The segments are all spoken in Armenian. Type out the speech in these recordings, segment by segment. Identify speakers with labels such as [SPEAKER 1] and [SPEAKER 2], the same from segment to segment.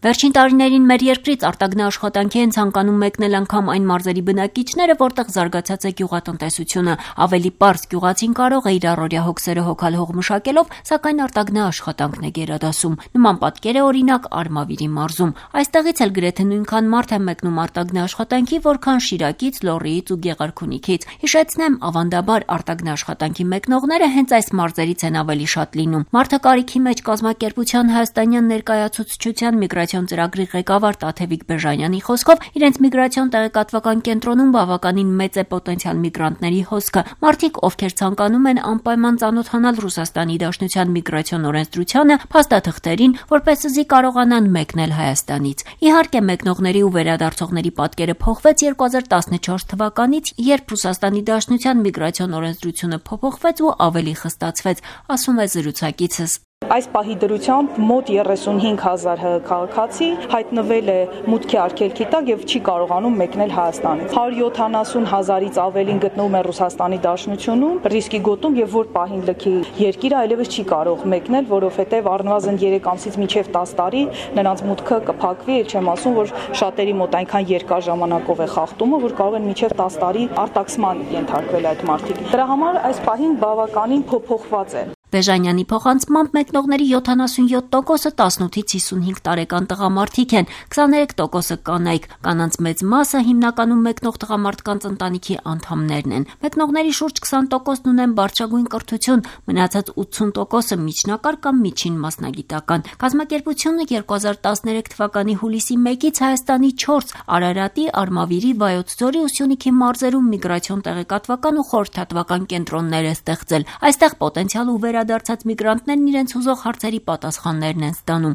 [SPEAKER 1] Վերջին տարիներին մեր երկրից արտագնա աշխատանքի են ցանկանում մեկնել անգամ այն մարզերի բնակիչները, որտեղ զարգացած է գյուղատնտեսությունը։ Ավելի պարզ գյուղացին կարող է իր առօրյա հոգսերը հոգալ հող մշակելով, սակայն արտագնա աշխատանքն է գերադասում։ Նման պատկեր է օրինակ Արմավիրի մարզում։ Այստեղից էլ գրեթե նույնքան մարդ է մեկնում արտագնա աշխատանքի, որքան Շիրակից, Լոռիից ու Գեղարքունիքից։ Հիշեցնեմ, ավանդաբար արտագնա աշխատանքի մեկնողները հենց այս մարզերից են ավելի շատ լինում։ Մարդը կարիքի մեջ կազմակերպության հայաստանյան ներկայացուցչության միգրացիոն ծրագրի ղեկավար Տաթևիկ Բեժանյանի խոսքով իրենց միգրացիոն տեղեկատվական կենտրոնում բավականին մեծ է պոտենցիալ միգրանտների հոսքը։ Մարդիկ, ովքեր ցանկանում են անպայման ծանոթանալ Ռուսաստանի Դաշնության միգրացիոն օրենսդրությանը, փաստաթղթերին, որպեսզի կարողանան մեկնել Հայաստանից։ Իհարկե, մեկնողների ու վերադարձողների պատկերը փոխվեց 2014 թվականից, երբ Ռուսաստանի Դաշնության միգրացիոն օրենսդրությունը փոփոխվեց ու ավելի խստացվեց, ասում է զրուցակիցս։
[SPEAKER 2] Այս պահի դրությամբ մոտ 35,000 քաղաքացի հայտնվել է մուտքի արգելքի տակ եւ չի կարողանում մեկնել Հայաստանից։ 170,000-ից ավելին գտնվում է Ռուսաստանի Դաշնությունում, ռիսկի գոտում եւ որ պահին լքի երկիրը այլևս չի կարող մեկնել, որովհետեւ առնվազն 3 ամսից մինչեւ 10 տարի նրանց մուտքը կփակվի, ել չեմ ասում, որ շատերի մոտ այնքան երկար ժամանակով է խախտումը, որ կարող են մինչեւ 10 տարի արտաքսման ենթարկվել այդ մարդիկ։ Դրա համար այս պահին բավականին փոփոխված է։
[SPEAKER 1] Բեժանյանի փոխանցմամբ մեկնողների 77%-ը 18-ից 55 տարեկան տղամարդիկ են, 23%-ը կանայք, կանանց մեծ մասը հիմնականում մեկնող տղամարդկանց ընտանիքի անդամներն են։ Մեկնողների շուրջ 20%-ն ունեն բարձրագույն կրթություն, մնացած 80%-ը միջնակարգ կամ միջին մասնագիտական։ Կազմակերպությունը 2013 թվականի հուլիսի 1-ից Հայաստանի 4 Արարատի, Արմավիրի, Վայոց ձորի ու Սյունիքի մարզերում միգրացիոն տեղեկատվական ու խորհրդատվական կենտրոններ է ստեղծել։ Այստեղ պոտենցիալ ու վերադարձած միգրանտներն իրենց հուզող հարցերի պատասխաններն են ստանում։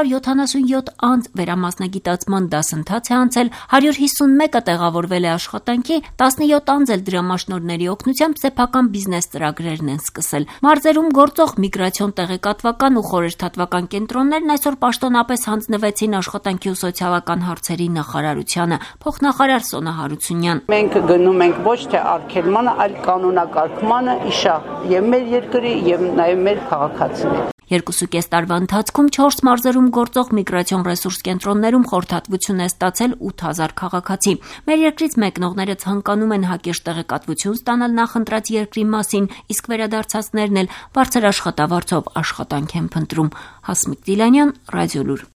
[SPEAKER 1] 277 անձ վերամասնագիտացման դասընթաց է անցել, 151-ը տեղավորվել է աշխատանքի, 17 անձ էլ դրամաշնորհների օգնությամբ սեփական բիզնես ծրագրերն են սկսել։ Մարզերում գործող միգրացիոն տեղեկատվական ու խորհրդատվական կենտրոններն այսօր պաշտոնապես հանձնվեցին աշխատանքի ու սոցիալական հարցերի նախարարությանը։ Փոխնախարար Սոնա Հարությունյան։
[SPEAKER 3] Մենք գնում ենք ոչ թե արգելմանը, այլ կանոնակարգմանը իշա եւ մեր երկրի եւ նաեւ մեր քաղաքացիների։
[SPEAKER 1] 2.5 տարվա ընթացքում 4 մարզերում գործող միգրացիոն ռեսուրս կենտրոններում խորհրդատվություն է ստացել 8000 քաղաքացի։ Մեր երկրից մեկնողները ցանկանում են հակիրճ տեղեկատվություն ստանալ նախընտրած երկրի մասին, իսկ վերադարձածներն էլ բարձր աշխատավարձով աշխատանք են փնտրում։ Հասմիկ Դիլանյան, Ռադիոլուր։